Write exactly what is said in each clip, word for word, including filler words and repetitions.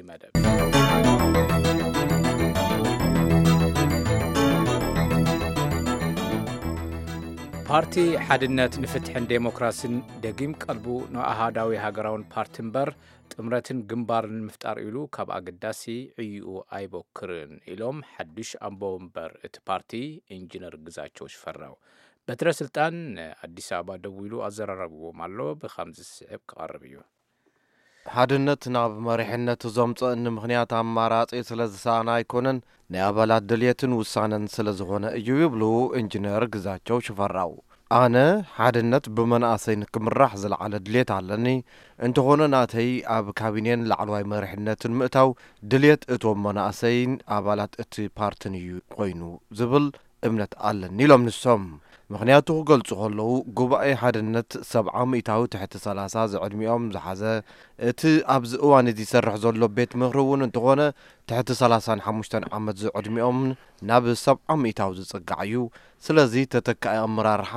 መደብ ፓርቲ ሓድነት ንፍትሕን ዴሞክራሲን ደጊም ቀልቡ ንኣሃዳዊ ሃገራውን ፓርቲ እምበር ጥምረትን ግንባርን ምፍጣር ኢሉ ካብ ኣገዳሲ ዕይኡ ኣይቦክርን ኢሎም ሓድሽ ኣምቦ እምበር እቲ ፓርቲ ኢንጂነር ግዛቸው ሽፈራው በትረ ስልጣን አዲስ አበባ ደው ኢሉ ኣዘራረብዎም ኣሎ ብኸምዚ ስዕብ ክቐርብ እዩ ሓድነት ናብ መሪሕነት ዘምጽእ ንምኽንያት ኣማራጺ ስለ ዝሰኣና ኣይኮነን ናይ ኣባላት ድልየትን ውሳነን ስለ ዝኾነ እዩ ይብሉ ኢንጂነር ግዛቸው ሽፈራው ኣነ ሓድነት ብመናእሰይ ንክምራሕ ዝለዓለ ድልየት ኣለኒ እንተኾነ ናተይ ኣብ ካቢኔን ላዕለዋይ መሪሕነትን ምእታው ድልየት እቶም መናእሰይን ኣባላት እቲ ፓርትን እዩ ኮይኑ ዝብል እምነት ኣለኒ ኢሎም ንሶም ምክንያቱ ክገልጹ ከለዉ ጉባኤ ሓድነት ሰብዓ ሚእታዊ ትሕቲ ሰላሳ ዝዕድሚኦም ዝሓዘ እቲ ኣብዚ እዋን እዚ ይሰርሕ ዘሎ ቤት ምኽሪ እውን እንተኾነ ትሕቲ ሰላሳን ሓሙሽተን ዓመት ዝዕድሚኦም ናብ ሰብዓ ሚእታዊ ዝጽጋዕ እዩ ስለዚ ተተካኢ ኣመራርሓ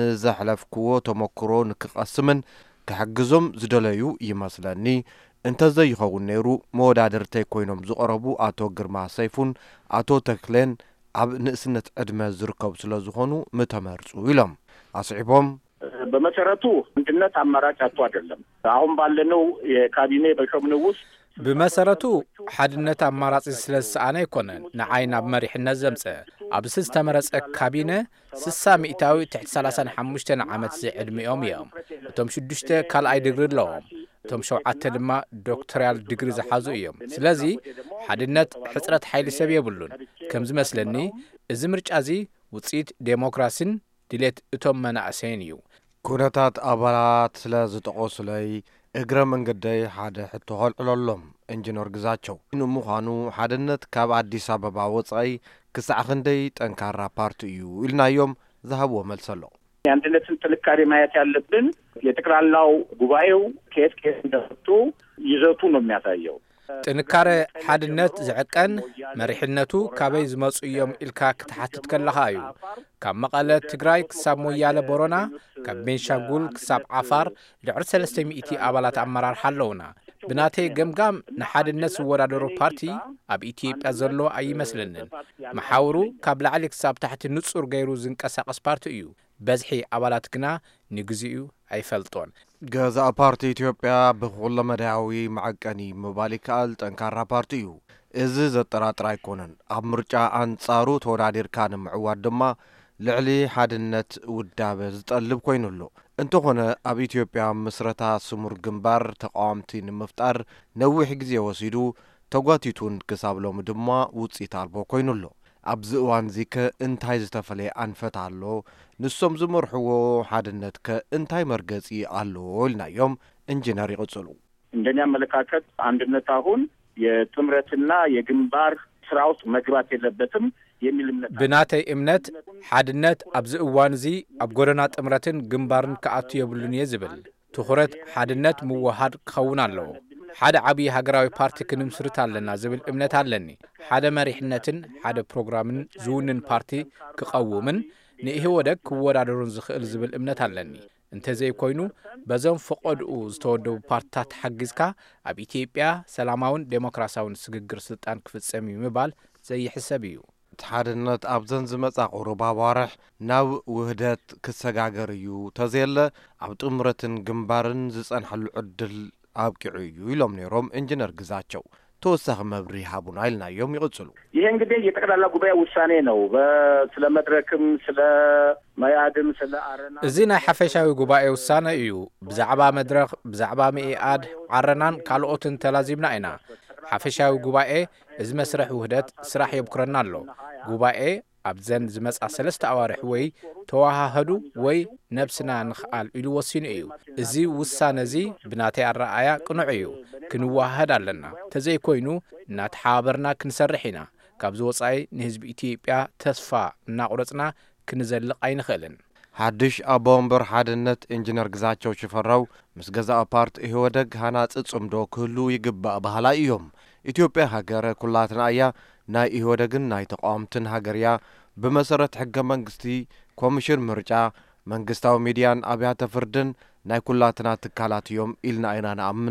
ንዘሕለፍክዎ ተመክሮ ንክቐስምን ክሕግዞም ዝደለዩ ይመስለኒ እንተዘይኸውን ነይሩ መወዳድርተይ ኮይኖም ዝቐረቡ ኣቶ ግርማ ሰይፉን ኣቶ ተክሌን ኣብ ንእስነት ዕድመ ዝርከቡ ስለ ዝኾኑ ምተመርጹ ኢሎም አስዒቦም በመሰረቱ አንድነት አማራጭ አጥቶ አይደለም አሁን ባለነው የካቢኔ በሸምነው ውስጥ በመሰረቱ ሓድነት አማራጭ ስለሰአነ ይኮነን ንዓይና በመሪሕነት ዘምጸ ኣብስስ ተመረጸ ካቢኔ ስሳ ሚእታዊ ትሕቲ ሰላሳን ሓሙሽተን ዓመት ዝዕድሚኦም እዮም እቶም ሽዱሽተ ካልኣይ ድግሪ ኣለዎም እቶም ሸውዓተ ድማ ዶክተራል ዲግሪ ዝሓዙ እዮም ስለዚ ሓድነት ሕጽረት ሓይሊ ሰብ የብሉን ከም ዝመስለኒ እዚ ምርጫ እዚ ውጽኢት ዴሞክራሲን ድሌት እቶም መናእሰይን እዩ ኩነታት ኣባላት ስለ ዝጠቆስለይ እግረ መንገደይ ሓደ ሕቶ ኸልዕለሎም ኢንጂነር ግዛቸው ንምዃኑ ሓድነት ካብ አዲስ አበባ ወጻኢ ክሳዕ ክንደይ ጠንካራ ፓርቲ እዩ ኢልናዮም ዝሃብዎ መልስ ኣሎ የአንድነትን ጥንካሬ ማየት ያለብን የጠቅላላው ጉባኤው ከየት ከየት እንደመጡ ይዘቱ ነው የሚያሳየው ጥንካሬ ሓድነት ዝዕቀን መሪሕነቱ ካበይ ዝመጹ እዮም ኢልካ ክትሓትት ከለኻ እዩ ካብ መቐለ ትግራይ ክሳብ ሞያለ ቦረና ካብ ቤንሻንጉል ክሳብ ዓፋር ልዕሊ ሰለስተ ሚእቲ ኣባላት ኣመራርሓ ኣለውና ብናተይ ገምጋም ንሓድነት ዝወዳደሩ ፓርቲ ኣብ ኢትዮጵያ ዘሎ ኣይመስለንን መሓውሩ ካብ ላዕሊ ክሳብ ታሕቲ ንጹር ገይሩ ዝንቀሳቐስ ፓርቲ እዩ በዝሒ ኣባላት ግና ንግዚኡ ኣይፈልጦን ገዛ ፓርቲ ኢትዮጵያ ብኹለ መዳያዊ ማዕቀኒ ምባሊካል ጠንካራ ፓርቲ እዩ እዚ ዘጠራጥር ኣይኮነን ኣብ ምርጫ አንጻሩ ተወዳዲርካ ንምዕዋድ ድማ ልዕሊ ሓድነት ውዳበ ዝጠልብ ኮይኑሎ እንተኾነ ኣብ ኢትዮጵያ ምስረታ ስሙር ግንባር ተቃዋምቲ ንምፍጣር ነዊሕ ግዜ ወሲዱ ተጓቲቱን ክሳብሎም ድማ ውጽኢት ኣልቦ ኮይኑሎ ኣብዚ እዋን እዚ ከእንታይ ዝተፈለየ አንፈት ኣሎ ንሶም ዝመርሕዎ ሓድነት ከእንታይ መርገጺ ኣሎ ኢልናዮም ኢንጂነር ይቕጽሉ እንደኛ አመለካከት አንድነት አሁን የጥምረትና የግንባር ስራ ውስጥ መግባት የለበትም የሚል እምነት ብናተይ እምነት ሓድነት ኣብዚ እዋን እዚ ኣብ ጎደና ጥምረትን ግንባርን ከኣቱ የብሉን የዝብል ትኹረት ሓድነት ምዋሃድ ክኸውን ኣለዎ ሓደ ዓብይ ሃገራዊ ፓርቲ ክንምስርት ኣለና ዝብል እምነት ኣለኒ ሓደ መሪሕነትን ሓደ ፕሮግራምን ዝውንን ፓርቲ ክቐውምን ንኢህወደግ ክወዳደሩን ዝኽእል ዝብል እምነት ኣለኒ እንተዘይ ኮይኑ በዞም ፈቆድኡ ዝተወደቡ ፓርቲታት ሓጊዝካ ኣብ ኢትዮጵያ ሰላማውን ዴሞክራሲያውን ስግግር ስልጣን ክፍጸም ይምባል ዘይሕሰብ እዩ ሓድነት ኣብ ዘን ዝመጻ ቁሩብ ኣዋርሕ ናብ ውህደት ክሰጋገር እዩ ተዘየለ ኣብ ጥምረትን ግንባርን ዝጸንሐሉ ዕድል አብቂዑ እዩ ኢሎም ነይሮም ኢንጂነር ግዛቸው ተወሳኺ መብሪ ሃቡና ኢልናዮም ይቕጽሉ ይሄ እንግዲህ የጠቅላላ ጉባኤ ውሳኔ ነው ስለ መድረክም ስለ መያድም ስለ አረና እዚ ናይ ሓፈሻዊ ጉባኤ ውሳኔ እዩ ብዛዕባ መድረክ ብዛዕባ መኢአድ አረናን ካልኦትን ተላዚምና ኢና ሓፈሻዊ ጉባኤ እዚ መስርሕ ውህደት ስራሕ የብክረና ኣሎ ጉባኤ ኣብዘን ዝመጻ ሰለስተ ኣዋርሕ ወይ ተዋሃህዱ ወይ ነብስና ንኽኣል ኢሉ ወሲኑ እዩ እዚ ውሳነ እዚ ብናተይ ኣረኣያ ቅኑዕ እዩ ክንዋሃድ ኣለና ተዘይ ኮይኑ እናተሓባበርና ክንሰርሕ ኢና ካብዚ ወጻኢ ንህዝቢ ኢትዮጵያ ተስፋ እናቁረጽና ክንዘልቕ ኣይንኽእልን ሓድሽ ኣቦምበር ሓድነት ኢንጂነር ግዛቸው ሽፈራው ምስ ገዛእ ፓርቲ ኢህወደግ ሃናጽ ጽምዶ ክህሉ ይግባእ ባህላ እዮም ኢትዮጵያ ሃገረ ኩላትና እያ ናይ ኢህወደግን ናይ ተቃዋምትን ሃገርያ በመሰረት ሕገ መንግስቲ ኮሚሽን ምርጫ መንግስታዊ ሚዲያን ኣብያተ ፍርድን ናይ ኩላትና ትካላት እዮም ኢልና ኢና ንኣምን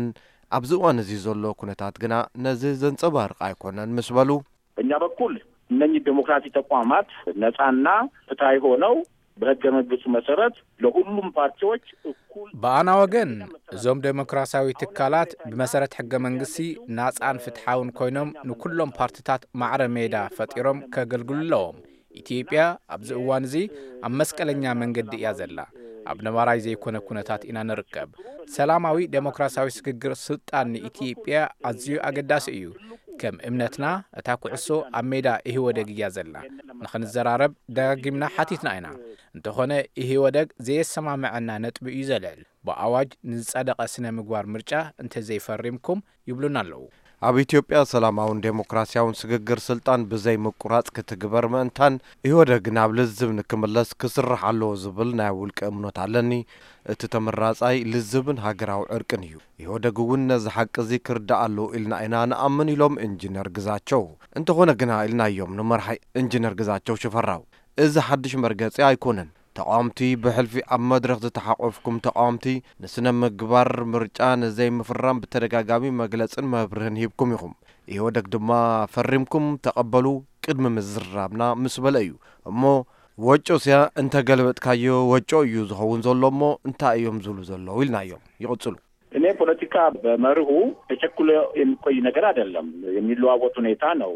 ኣብዚ እዋን እዚ ዘሎ ኩነታት ግና ነዚ ዘንጸባርቕ ኣይኮነን ምስ በሉ በእኛ በኩል እነኚህ ዲሞክራሲ ተቋማት ነፃና ፍትሃዊ ሆነው በሕገ መንግስቱ መሰረት ለሁሉም ፓርቲዎች እኩል በአና ወገን እዞም ዴሞክራሲያዊ ትካላት ብመሰረት ሕገ መንግስቲ ናጻን ፍትሓውን ኮይኖም ንኩሎም ፓርቲታት ማዕረ ሜዳ ፈጢሮም ከገልግሉ ኣለዎም ኢትዮጵያ ኣብዚ እዋን እዚ ኣብ መስቀለኛ መንገዲ እያ ዘላ ኣብ ነባራይ ዘይኮነ ኩነታት ኢና ንርከብ ሰላማዊ ዴሞክራሲያዊ ስግግር ስልጣን ንኢትዮጵያ ኣዝዩ ኣገዳሲ እዩ ከም እምነትና እታ ኩዕሶ ኣብ ሜዳ ኢህወደግ እያ ዘላ ንኽንዘራረብ ደጋጊምና ሓቲትና ኢና እንተኾነ ኢህወደግ ዘየሰማምዐና ነጥቢ እዩ ዘልዕል ብኣዋጅ ንዝጸደቐ ስነ ምግባር ምርጫ እንተዘይፈሪምኩም ይብሉና ኣለዉ ኣብ ኢትዮጵያ ሰላማውን ዴሞክራሲያውን ስግግር ስልጣን ብዘይ ምቁራጽ ክትግበር ምእንታን ኢህወደግ ናብ ልዝብ ንክምለስ ክስራሕ ኣለዎ ዝብል ናይ ውልቀ እምነት ኣለኒ እቲ ተመራጻይ ልዝብን ሃገራዊ ዕርቅን እዩ ኢህወደግ እውን ነዚ ሓቂ እዚ ክርዳእ ኣለዎ ኢልና ኢና ንኣምን ኢሎም ኢንጂነር ግዛቸው እንተኾነ ግና ኢልናዮም ንመርሓይ ኢንጂነር ግዛቸው ሽፈራው እዚ ሓድሽ መርገጺ ኣይኮነን ተቃዋምቲ ብሕልፊ ኣብ መድረኽ ዝተሓቆፍኩም ተቃዋምቲ ንስነ ምግባር ምርጫ ነዘይ ምፍራም ብተደጋጋሚ መግለጽን መብርህን ሂብኩም ኢኹም ኢህወደግ ድማ ፈሪምኩም ተቐበሉ ቅድሚ ምዝራብና ምስ በለ እዩ እሞ ወጮ ስያ እንተገልበጥካዮ ወጮ እዩ ዝኸውን ዘሎ እሞ እንታይ እዮም ዝብሉ ዘለዉ ኢልናዮም ይቕጽሉ እኔ ፖለቲካ በመርሁ ተቸኩሎ የሚቆይ ነገር አይደለም የሚለዋወጥ ሁኔታ ነው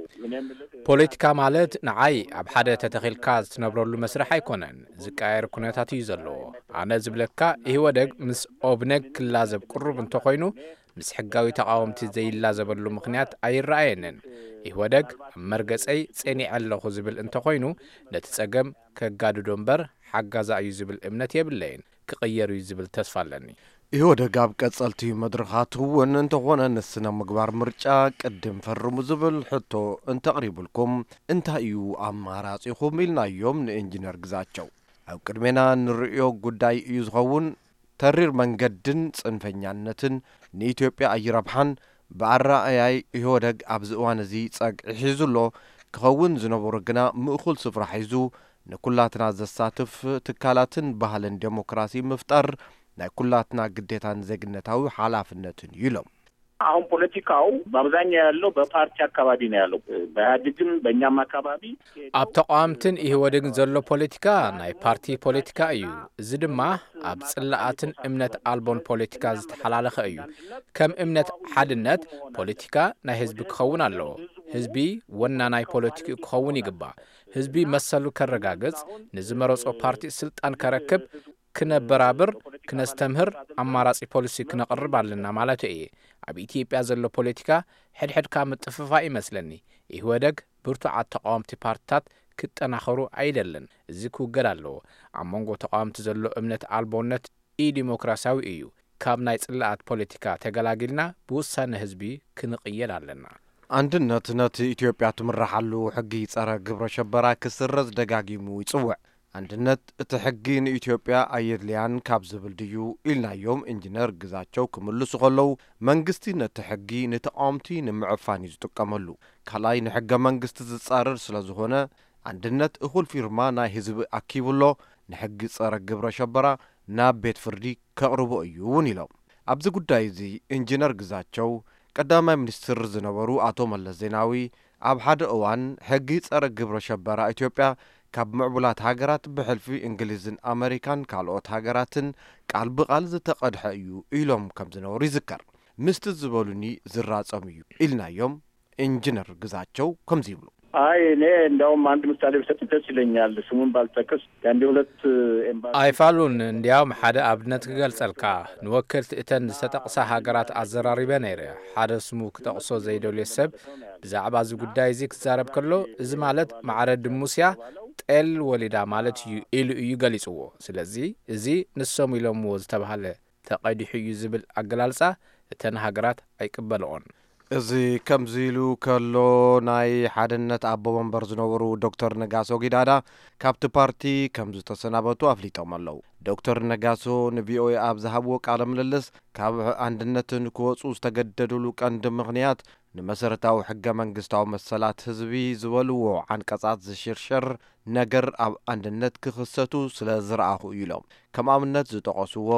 ፖለቲካ ማለት ንዓይ ኣብ ሓደ ተተኺልካ ዝነብረሉ መስርሕ ኣይኮነን ዝቃየር ኩነታት እዩ ዘሎ ኣነ ዝብለካ ኢህወደግ ምስ ኦብነግ ክላዘብ ቅሩብ እንተኾይኑ ምስ ሕጋዊ ተቃወምቲ ዘይላዘበሉ ምኽንያት ኣይረኣየንን ኢህወደግ ኣብ መርገጸይ ጸኒዕ ኣለኹ ዝብል እንተኾይኑ ነቲ ጸገም ከጋድዶ እምበር ሓጋዛ እዩ ዝብል እምነት የብለይን ክቕየር እዩ ዝብል ተስፋ ኣለኒ ኢህወደግ ኣብ ቀጸልቲ መድረኻት እውን እንተኾነ ንስነ ምግባር ምርጫ ቅድም ፈርሙ ዝብል ሕቶ እንተቕሪብልኩም እንታይ እዩ ኣማራጺኹም ኢልናዮም ንኢንጂነር ግዛቸው ኣብ ቅድሜና ንርእዮ ጉዳይ እዩ ዝኸውን ተሪር መንገድን ጽንፈኛነትን ንኢትዮጵያ ኣይረብሓን ብኣረኣያይ ኢህወደግ ኣብዚ እዋን እዚ ጸግዒ ሒዙሎ ክኸውን ዝነበሩ ግና ምእኹል ስፍራ ሒዙ ንኩላትና ዘሳትፍ ትካላትን ባህልን ዴሞክራሲ ምፍጣር ናይ ኩላትና ግዴታን ዜግነታዊ ሓላፍነትን ይሎም አሁን ፖለቲካው በአብዛኛው ያለው በፓርቲ አካባቢ ነው ያለው በኢህአዴግም በእኛም አካባቢ ኣብ ተቋምትን ኢህወደግን ዘሎ ፖለቲካ ናይ ፓርቲ ፖለቲካ እዩ እዚ ድማ ኣብ ጽላኣትን እምነት ኣልቦን ፖለቲካ ዝተሓላለኸ እዩ ከም እምነት ሓድነት ፖለቲካ ናይ ህዝቢ ክኸውን ኣለዎ ህዝቢ ወና ናይ ፖለቲካ ክኸውን ይግባእ ህዝቢ መሰሉ ከረጋገጽ ንዝመረጾ ፓርቲ ስልጣን ከረክብ ክነበራብር ክነስተምህር ኣማራጺ ፖሊሲ ክነቕርብ ኣለና ማለት እዩ ኣብ ኢትዮጵያ ዘሎ ፖለቲካ ሕድሕድካ ምጥፍፋ ይመስለኒ ኢህወደግ ብርቱዓት ተቃዋምቲ ፓርቲታት ክጠናኸሩ ኣይደለን እዚ ክውገድ ኣለዎ ኣብ መንጎ ተቃዋምቲ ዘሎ እምነት ኣልቦነት ኢ ዲሞክራሲያዊ እዩ ካብ ናይ ጽላኣት ፖለቲካ ተገላጊልና ብውሳነ ህዝቢ ክንቕየድ ኣለና አንድነት ነቲ ኢትዮጵያ ትምራሓሉ ሕጊ ጸረ ግብረ ሸበራ ክስረዝ ደጋጊሙ ይጽውዕ አንድነት እቲ ሕጊ ንኢትዮጵያ ኣየድልያን ካብ ዝብል ድዩ ኢልናዮም ኢንጂነር ግዛቸው ክምልሱ ከለዉ መንግስቲ ነቲ ሕጊ ንተቃውምቲ ንምዕፋን እዩ ዝጥቀመሉ ካልኣይ ንሕገ መንግስቲ ዝጻረር ስለ ዝኾነ አንድነት እኹል ፊርማ ናይ ህዝቢ ኣኪብሎ ንሕጊ ጸረ ግብረ ሸበራ ናብ ቤት ፍርዲ ከቕርቦ እዩ እውን ኢሎም ኣብዚ ጉዳይ እዚ ኢንጂነር ግዛቸው ቀዳማይ ሚኒስትር ዝነበሩ ኣቶ መለስ ዜናዊ ኣብ ሓደ እዋን ሕጊ ጸረ ግብረ ሸበራ ኢትዮጵያ ካብ ምዕቡላት ሃገራት ብሕልፊ እንግሊዝን ኣሜሪካን ካልኦት ሃገራትን ቃል ብቓል ዝተቐድሐ እዩ ኢሎም ከም ዝነበሩ ይዝከር ምስቲ ዝበሉኒ ዝራጸም እዩ ኢልናዮም ኢንጂነር ግዛቸው ከምዚ ይብሉ አይ እኔ እንደውም አንድ ምሳሌ ብሰጥ ደስ ይለኛል ስሙን ባልጠቅስ ያንዲ ሁለት ኤምባሲ ኣይፋሉን እንዲያውም ሓደ ኣብነት ክገልጸልካ ንወከልቲ እተን ዝተጠቕሳ ሃገራት ኣዘራሪበ ነይረ ሓደ ስሙ ክጠቕሶ ዘይደልዮ ሰብ ብዛዕባ እዚ ጉዳይ እዚ ክዛረብ ከሎ እዚ ማለት ማዕረ ድሙስያ ጤል ወሊዳ ማለት እዩ ኢሉ እዩ ገሊጽዎ ስለዚ እዚ ንሶም ኢሎምዎ ዝተባሃለ ተቐዲሑ እዩ ዝብል ኣገላልጻ እተን ሃገራት ኣይቅበልኦን እዚ ከምዚ ኢሉ ከሎ ናይ ሓድነት ኣቦ ወንበር ዝነበሩ ዶክተር ነጋሶ ጊዳዳ ካብቲ ፓርቲ ከም ዝተሰናበቱ ኣፍሊጦም ኣለዉ ዶክተር ነጋሶ ንቪኦኤ ኣብ ዝሃብዎ ቃለ ምልልስ ካብ አንድነትን ክወፁ ዝተገደድሉ ቀንዲ ምኽንያት ንመሰረታዊ ሕገ መንግስታዊ መሰላት ህዝቢ ዝበልዎ ዓንቀጻት ዝሽርሸር ነገር ኣብ አንድነት ክኽሰቱ ስለ ዝረኣኹ ኢሎም ከም ኣብነት ዝጠቐስዎ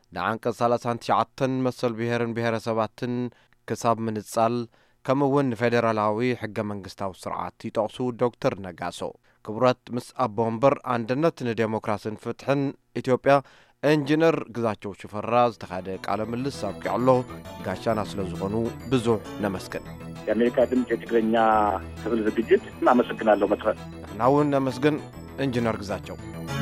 ንዓንቀጽ ሰላሳ ትሽዓተ መሰል ብሔርን ብሔረሰባትን ክሳብ ምንጻል ከምውን ፌደራላዊ ሕገ መንግስታዊ ስርዓት ይጠቕሱ ዶክተር ነጋሶ ክቡራት ምስ ኣቦምበር አንድነት ንዴሞክራሲን ፍትሕን ኢትዮጵያ ኢንጂነር ግዛቸው ሽፈራ ዝተኻደ ቃለ ምልልስ አብቂዕሎ ጋሻና ስለ ዝኾኑ ብዙሕ ነመስግን። የአሜሪካ ድምፅ የትግርኛ ክፍል ዝግጅት እናመሰግናለሁ። መጥራት ናውን ነመስግን ኢንጂነር ግዛቸው